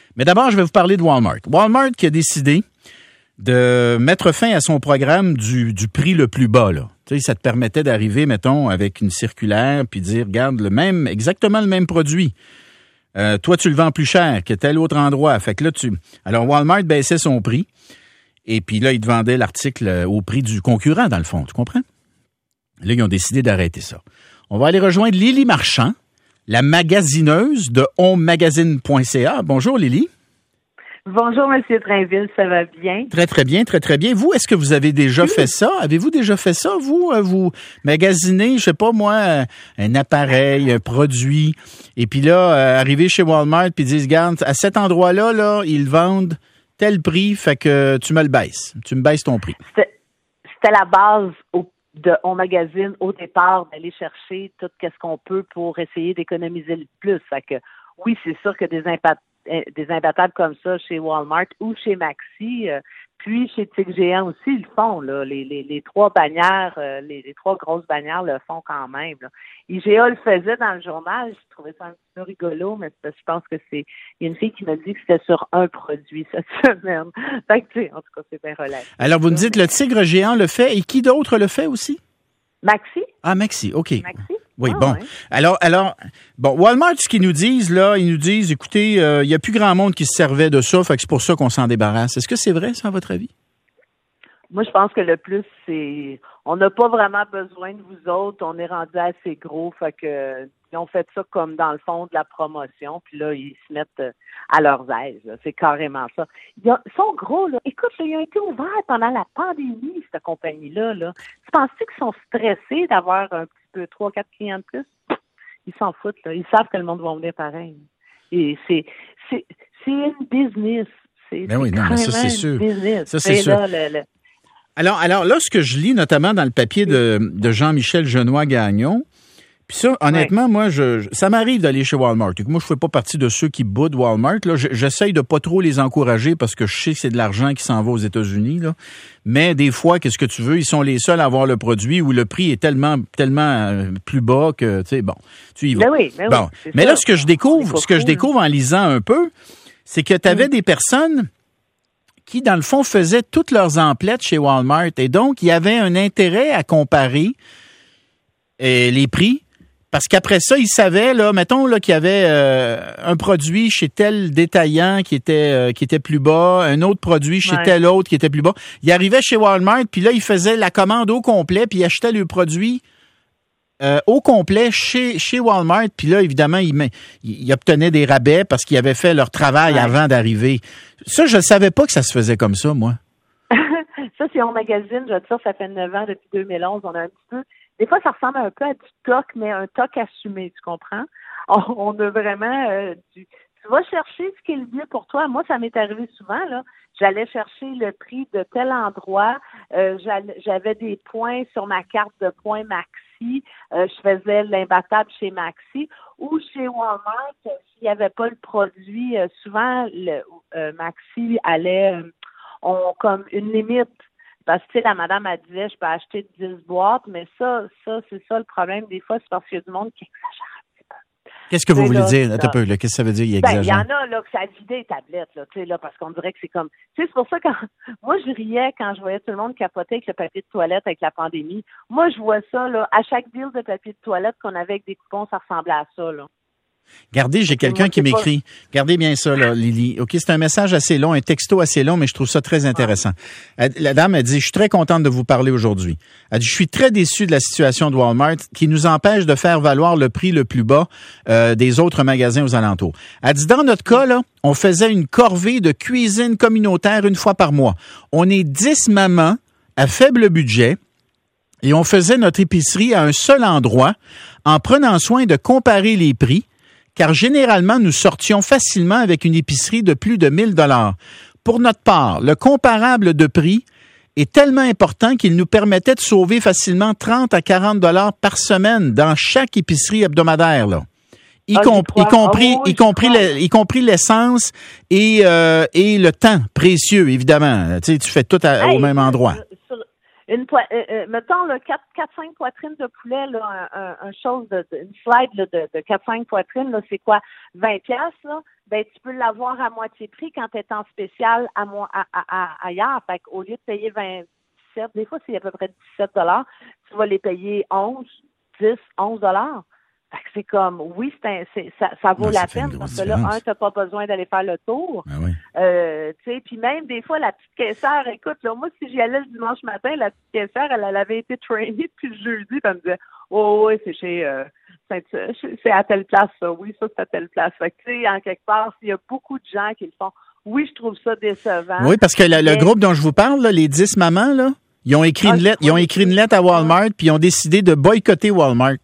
Mais d'abord, je vais vous parler de Walmart. Walmart qui a décidé de mettre fin à son programme du prix le plus bas, là. Tu sais, ça te permettait d'arriver, mettons, avec une circulaire puis dire, regarde, exactement le même produit. Toi, tu le vends plus cher que tel autre endroit. Fait que là, alors Walmart baissait son prix et puis là, il te vendait l'article au prix du concurrent, dans le fond. Tu comprends? Là, ils ont décidé d'arrêter ça. On va aller rejoindre Lily Marchand, la magasineuse de homemagazine.ca. Bonjour, Lily. Bonjour, M. Trainville, ça va bien? Très, très bien, très, très bien. Vous, est-ce que vous avez déjà fait ça? Avez-vous déjà fait ça, vous magasinez, je sais pas moi, un appareil, un produit, et puis là, arriver chez Walmart, puis ils disent, regarde, à cet endroit-là, là, ils vendent tel prix, fait que tu me le baisses. Tu me baisses ton prix. C'était la base de On Magazine au départ, d'aller chercher tout ce qu'on peut pour essayer d'économiser le plus. Fait que, oui, c'est sûr que des imbattables comme ça chez Walmart ou chez Maxi, puis chez Tic Géant aussi, ils le font, là. Les trois bannières, les trois grosses bannières le font quand même, là. IGA le faisait dans le journal, je trouvais ça un petit peu rigolo, mais je pense que il y a une fille qui m'a dit que c'était sur un produit cette semaine. Fait que, tu sais, en tout cas, c'est bien relatif. Alors, vous me dites, le Tigre Géant le fait, et qui d'autre le fait aussi? Maxi. Ah, Maxi, OK. Maxi? Oui, bon. Ouais. Alors, Walmart, ce qu'ils nous disent, là, ils nous disent, écoutez, il n'y a plus grand monde qui se servait de ça, fait que c'est pour ça qu'on s'en débarrasse. Est-ce que c'est vrai, ça, à votre avis? Moi, je pense que le plus, c'est, on n'a pas vraiment besoin de vous autres, on est rendu assez gros, fait que, ils ont fait ça comme dans le fond de la promotion, puis là, ils se mettent à leurs aises, là. C'est carrément ça. Ils sont gros, là. Écoute, là, ils ont été ouverts pendant la pandémie, cette compagnie-là, là. Tu penses-tu qu'ils sont stressés d'avoir un petit peu 3-4 clients de plus? Ils s'en foutent, là. Ils savent que le monde va venir pareil. Et c'est une business. Mais oui, non, mais ça, c'est sûr. Business. Ça, c'est sûr. Alors, là, ce que je lis, notamment dans le papier de Jean-Michel Genois-Gagnon, puis ça, honnêtement, moi, ça m'arrive d'aller chez Walmart. Moi, je fais pas partie de ceux qui boudent Walmart. Là, j'essaye de pas trop les encourager parce que je sais que c'est de l'argent qui s'en va aux États-Unis. Là. Mais des fois, qu'est-ce que tu veux, ils sont les seuls à avoir le produit où le prix est tellement plus bas que, tu sais, bon, tu y vas. Oui, bon. Mais là, ce que je découvre en lisant un peu, c'est que tu avais des personnes qui, dans le fond, faisaient toutes leurs emplettes chez Walmart. Et donc, il y avait un intérêt à comparer les prix. Parce qu'après ça, ils savaient, là, mettons là, qu'il y avait un produit chez tel détaillant qui était plus bas, un autre produit chez tel autre qui était plus bas. Ils arrivaient chez Walmart, puis là, ils faisaient la commande au complet, puis ils achetaient le produit au complet chez Walmart. Puis là, évidemment, ils obtenaient des rabais parce qu'ils avaient fait leur travail avant d'arriver. Ça, je ne savais pas que ça se faisait comme ça, moi. Ça, c'est On Magazine, je veux dire, ça fait 9 ans, depuis 2011. On a un petit peu... Des fois, ça ressemble un peu à du toc, mais un toc assumé, tu comprends? On a vraiment tu vas chercher ce qui est le mieux pour toi. Moi, ça m'est arrivé souvent, là. J'allais chercher le prix de tel endroit. J'avais des points sur ma carte de points Maxi. Je faisais l'imbattable chez Maxi. Ou chez Walmart, s'il n'y avait pas le produit, souvent, Maxi allait comme une limite. Parce que, tu sais, la madame, elle disait, je peux acheter 10 boîtes, mais ça, c'est ça le problème. Des fois, c'est parce qu'il y a du monde qui exagère un petit peu. Qu'est-ce que vous voulez dire? Attends un peu, là. Qu'est-ce que ça veut dire, il exagère? Il y en a, là, que ça a vidé les tablettes, là, tu sais, là, parce qu'on dirait que c'est comme... Tu sais, c'est pour ça que moi, je riais quand je voyais tout le monde capoter avec le papier de toilette avec la pandémie. Moi, je vois ça, là, à chaque deal de papier de toilette qu'on avait avec des coupons, ça ressemblait à ça, là. Regardez, j'ai quelqu'un qui m'écrit. Regardez bien ça, là, Lily. OK, c'est un message assez long, un texto assez long, mais je trouve ça très intéressant. La dame, elle dit, je suis très contente de vous parler aujourd'hui. Elle dit, je suis très déçue de la situation de Walmart qui nous empêche de faire valoir le prix le plus bas des autres magasins aux alentours. Elle dit, dans notre cas, là, on faisait une corvée de cuisine communautaire une fois par mois. On est 10 mamans à faible budget et on faisait notre épicerie à un seul endroit en prenant soin de comparer les prix, car généralement, nous sortions facilement avec une épicerie de plus de 1 000 $. Pour notre part, le comparable de prix est tellement important qu'il nous permettait de sauver facilement 30 à 40 $ par semaine dans chaque épicerie hebdomadaire, là. Y compris l'essence et le temps précieux, évidemment. Tu sais, tu fais tout au même endroit. Mettons, 4-5 poitrines de poulet, là, une slide là, de 4-5 poitrines, là, c'est quoi? 20$, là? Ben, tu peux l'avoir à moitié prix quand tu es en spécial ailleurs. Fait qu'au lieu de payer 27, des fois, c'est à peu près 17$, tu vas les payer 11, 10, 11$. Fait que c'est comme, oui, ça vaut la peine parce que là, t'as pas besoin d'aller faire le tour. Ah oui. Tu sais, puis même des fois, la petite caissière, écoute, là, moi, si j'y allais le dimanche matin, la petite caissière, elle avait été trainée depuis le jeudi, puis elle me disait, oh, oui, c'est c'est à telle place, ça. Oui, ça, c'est à telle place. Fait que, tu sais, en quelque part, s'il y a beaucoup de gens qui le font, oui, je trouve ça décevant. Oui, parce que le groupe dont je vous parle, là, les 10 mamans, là, ils ont écrit une lettre à Walmart, puis ils ont décidé de boycotter Walmart.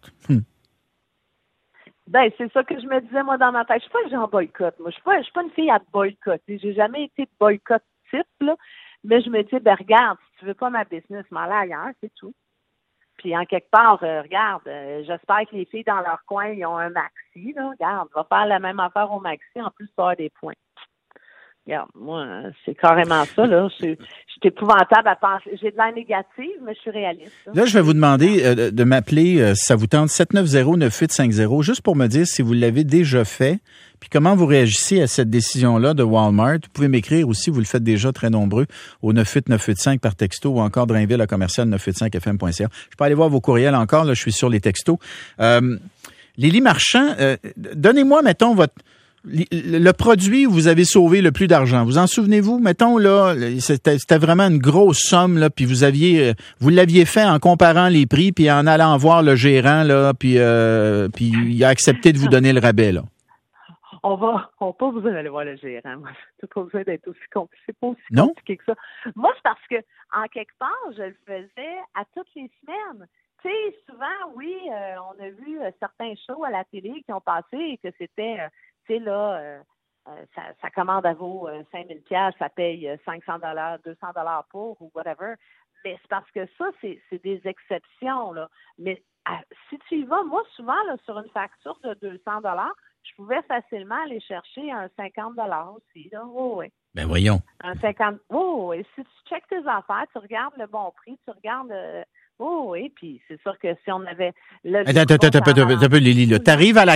Ben, c'est ça que je me disais, moi, dans ma tête. Je suis pas un genre boycott. Moi, je suis pas une fille à boycotter. J'ai jamais été boycott type, là. Mais je me dis, ben, regarde, si tu veux pas ma business, m'en allez ailleurs, c'est tout. Puis, en quelque part, regarde, j'espère que les filles dans leur coin, ils ont un maxi, là. Regarde, va faire la même affaire au maxi, en plus, tu vas avoir des points. Regarde, moi, c'est carrément ça, là. Je suis épouvantable à penser. J'ai de l'air négative, mais je suis réaliste. Là, je vais vous demander de m'appeler, si ça vous tente, 790-9850, juste pour me dire si vous l'avez déjà fait, puis comment vous réagissez à cette décision-là de Walmart. Vous pouvez m'écrire aussi, vous le faites déjà très nombreux, au 98985 par texto ou encore drainville@commercial985fm.ca. Je peux aller voir vos courriels encore, là, je suis sur les textos. Lily Marchand, donnez-moi, mettons, le produit où vous avez sauvé le plus d'argent. Vous en souvenez-vous? Mettons, là, c'était vraiment une grosse somme, là, puis vous l'aviez fait en comparant les prix, puis en allant voir le gérant, là, puis il a accepté de vous donner le rabais, là. On va pas besoin d'aller voir le gérant. C'est pas besoin d'être aussi compliqué. C'est pas aussi compliqué que ça. Moi, c'est parce que, en quelque part, je le faisais à toutes les semaines. Tu sais, souvent, oui, on a vu certains shows à la télé qui ont passé et que c'était, tu sais, là, sa commande à vaut 5000$, ça paye $500, $200 pour ou whatever. Mais c'est parce que ça, c'est des exceptions, là. Mais si tu y vas, moi, souvent, là, sur une facture de $200, je pouvais facilement aller chercher un $50 aussi, là. Oh, oui. Ben voyons. Un 50. Oh, et si tu checkes tes affaires, tu regardes le bon prix, tu regardes. Oh, oui, puis c'est sûr que si on avait. Attends, Lily, là. T'arrives à la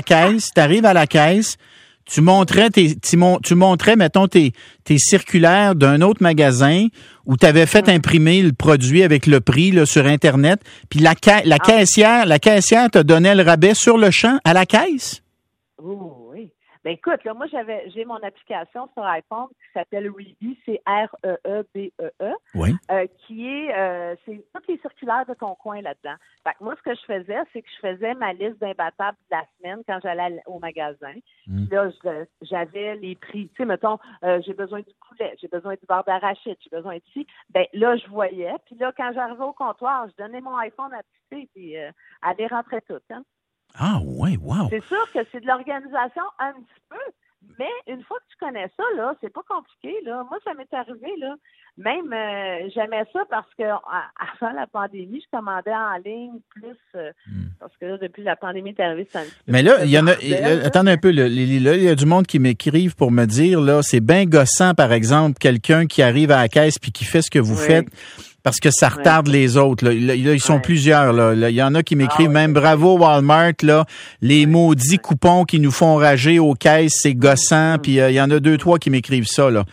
caisse, tu montrais, mettons, tes circulaires d'un autre magasin où tu avais fait imprimer le produit avec le prix, là, sur Internet, puis la caissière te donnait le rabais sur le champ à la caisse? Oh, oui. Ben écoute, là, moi j'ai mon application sur iPhone qui s'appelle Reebee, c'est REEBEE, oui. Qui est c'est toutes les circulaires de ton coin là-dedans. Fait que moi, ce que je faisais, c'est que je faisais ma liste d'imbattables de la semaine quand j'allais au magasin. Puis là, j'avais les prix. Tu sais, mettons, j'ai besoin du poulet, j'ai besoin du beurre d'arachide, j'ai besoin de ci. Ben là, je voyais. Puis là, quand j'arrivais au comptoir, je donnais mon iPhone à Titi, puis elle les rentrait toutes, hein. Ah, ouais, wow. C'est sûr que c'est de l'organisation un petit peu, mais une fois que tu connais ça, là, c'est pas compliqué, là. Moi, ça m'est arrivé, là. Même, j'aimais ça parce que avant la pandémie, je commandais en ligne plus, parce que là, depuis la pandémie est arrivée, c'est un petit peu. Mais là, il y en a, attendez un peu, Lily, là, il y a du monde qui m'écrivent pour me dire, là, c'est bien gossant, par exemple, quelqu'un qui arrive à la caisse puis qui fait ce que vous faites. Parce que ça retarde les autres. Là, ils sont plusieurs. Là. Il y en a qui m'écrivent même bravo Walmart. Là, les maudits coupons qui nous font rager aux caisses, c'est gossant. Puis il y en a 2-3 qui m'écrivent ça. Là.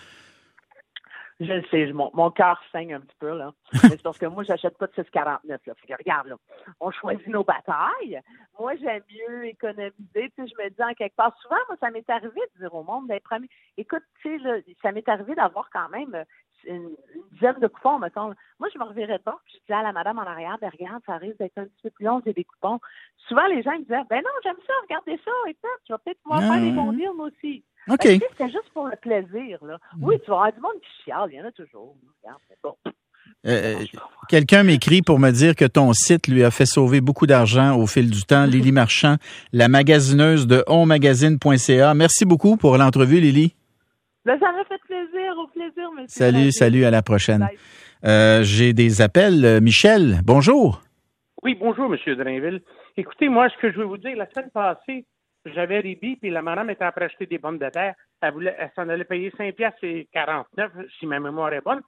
Je le sais, mon cœur saigne un petit peu, là. Mais c'est parce que moi, j'achète pas de 6,49, là. Fait que regarde, là, on choisit nos batailles. Moi, j'aime mieux économiser. Tu sais, je me dis en quelque part, souvent, moi, ça m'est arrivé de dire au monde d'être premier. Écoute, tu sais, là, ça m'est arrivé d'avoir quand même une dizaine de coupons, mettons. Moi, je me revirais de bord, puis je disais à la madame en arrière, ben regarde, ça risque d'être un petit peu plus long, j'ai des coupons. Souvent, les gens me disaient, ben non, j'aime ça, regardez ça, et ça, tu vas peut-être pouvoir faire des bons deals, moi aussi. OK. Ben, c'était juste pour le plaisir, là. Oui, tu vas avoir du monde qui chiale, il y en a toujours. Regarde, c'est bon. Quelqu'un m'écrit pour me dire que ton site lui a fait sauver beaucoup d'argent au fil du temps. Lily Marchand, la magasineuse de onmagazine.ca. Merci beaucoup pour l'entrevue, Lily. Ben, ça m'a fait plaisir, au plaisir, monsieur. Salut, à la prochaine. J'ai des appels. Michel, bonjour. Oui, bonjour, monsieur Drainville. Écoutez, moi, ce que je veux vous dire, la semaine passée, j'avais Reebee, puis la madame était après acheter des pommes de terre. Elle s'en allait payer 5$ et 49$, si ma mémoire est bonne.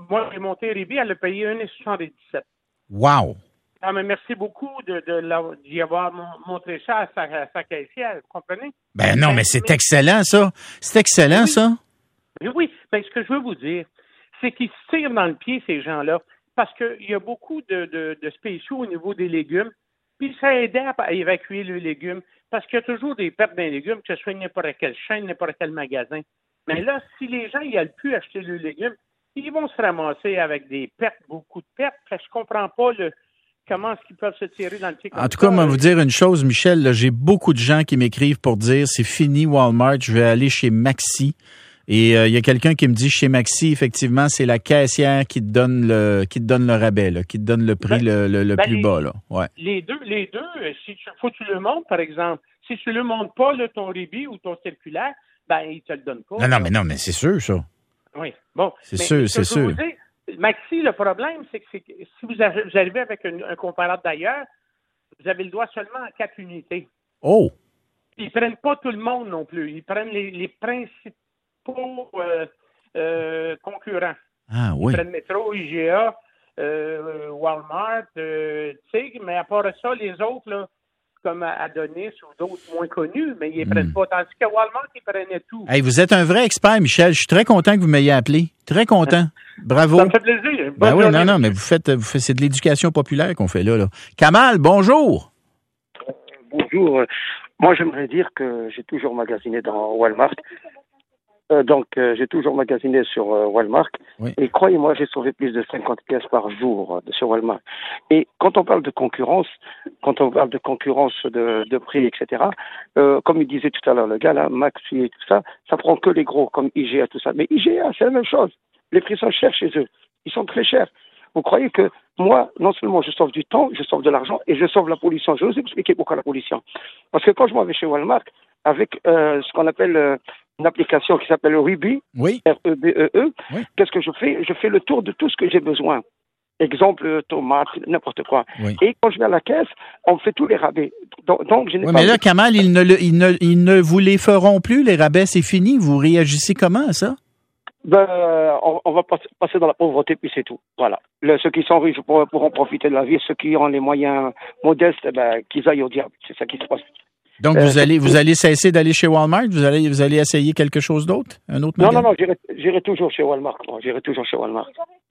moi, j'ai monté Rébi, elle a payé 1,77. Wow! Ah, mais merci beaucoup d'y avoir montré ça à sa caissière, vous comprenez? Ben non, mais c'est excellent, ça. C'est excellent, ça. Oui, ben, ce que je veux vous dire, c'est qu'ils se tirent dans le pied, ces gens-là, parce qu'il y a beaucoup de spéciaux au niveau des légumes, puis ça aidait à évacuer les légumes, parce qu'il y a toujours des pertes dans les légumes, que ce soit n'importe quelle chaîne, n'importe quel magasin. Mais là, si les gens n'ont plus acheter les légumes, ils vont se ramasser avec des pertes, beaucoup de pertes. Je ne comprends pas comment est-ce qu'ils peuvent se tirer dans le pied comme ça. En tout cas, moi, vous dire une chose, Michel, là, j'ai beaucoup de gens qui m'écrivent pour dire c'est fini Walmart, je vais aller chez Maxi. Et il y a quelqu'un qui me dit chez Maxi, effectivement, c'est la caissière qui te donne le rabais, là, qui te donne le prix le plus bas. Là. Ouais. Les deux, si faut que tu le montres, par exemple. Si tu le montres pas, là, ton rébit ou ton circulaire, ben, ils te le donnent pas. Non, mais c'est sûr, ça. Oui, bon. C'est sûr. Vous dire, Maxi, le problème, c'est que si vous arrivez avec un comparateur d'ailleurs, vous avez le droit seulement à 4 unités. Oh! Ils prennent pas tout le monde non plus. Ils prennent les principaux concurrents. Ah oui. Ils prennent Metro, IGA, Walmart, Tig, mais à part ça, les autres, là, comme Adonis ou d'autres moins connus, mais ils ne prennent pas. Tandis que Walmart, ils prenaient tout. Hey, vous êtes un vrai expert, Michel. Je suis très content que vous m'ayez appelé. Très content. Bravo. Ça me fait plaisir. Ben oui, non, mais vous faites, c'est de l'éducation populaire qu'on fait là. Kamal, bonjour. Bonjour. Moi, j'aimerais dire que j'ai toujours magasiné dans Walmart. J'ai toujours magasiné sur Walmart. Oui. Et croyez-moi, j'ai sauvé plus de 50 pièces par jour sur Walmart. Et quand on parle de concurrence, de prix, etc., comme il disait tout à l'heure, le gars là, Maxi et tout ça, ça prend que les gros, comme IGA, tout ça. Mais IGA, c'est la même chose. Les prix sont chers chez eux. Ils sont très chers. Vous croyez que moi, non seulement je sauve du temps, je sauve de l'argent et je sauve la pollution. Je vais vous expliquer pourquoi la pollution. Parce que quand je m'en vais chez Walmart, avec ce qu'on appelle une application qui s'appelle Rébi, oui. R-E-B-E-E, oui. Qu'est-ce que je fais? Je fais le tour de tout ce que j'ai besoin. Exemple, tomates, n'importe quoi. Oui. Et quand je vais à la caisse, on me fait tous les rabais. Donc je n'ai pas... Mais là, Kamal, ils ne vous les feront plus, les rabais, c'est fini. Vous réagissez comment à ça? On va passer dans la pauvreté, puis c'est tout. Voilà. Ceux qui sont riches pourront profiter de la vie. Ceux qui ont les moyens modestes, qu'ils aillent au diable. C'est ça qui se passe. Donc, vous allez cesser d'aller chez Walmart? Vous allez essayer quelque chose d'autre? Un autre magasin? Non, j'irai toujours chez Walmart. J'irai toujours chez Walmart.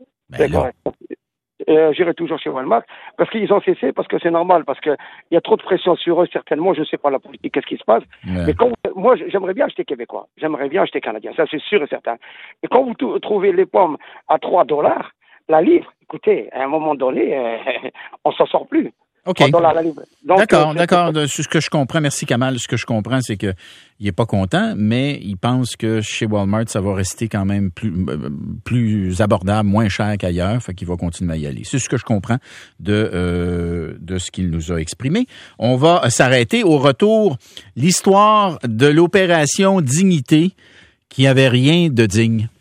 J'irai toujours chez Walmart parce qu'ils ont cessé, parce que c'est normal, parce qu'il y a trop de pression sur eux, certainement. Je ne sais pas la politique, qu'est-ce qui se passe. Ouais. Mais moi, j'aimerais bien acheter québécois. J'aimerais bien acheter canadien. Ça, c'est sûr et certain. Et quand vous trouvez les pommes à $3, la livre, écoutez, à un moment donné, on s'en sort plus. OK. D'accord. Ce que je comprends, merci Kamal, ce que je comprends, c'est qu'il n'est pas content, mais il pense que chez Walmart, ça va rester quand même plus abordable, moins cher qu'ailleurs, fait qu'il va continuer à y aller. C'est ce que je comprends de ce qu'il nous a exprimé. On va s'arrêter au retour. L'histoire de l'opération Dignité qui avait rien de digne.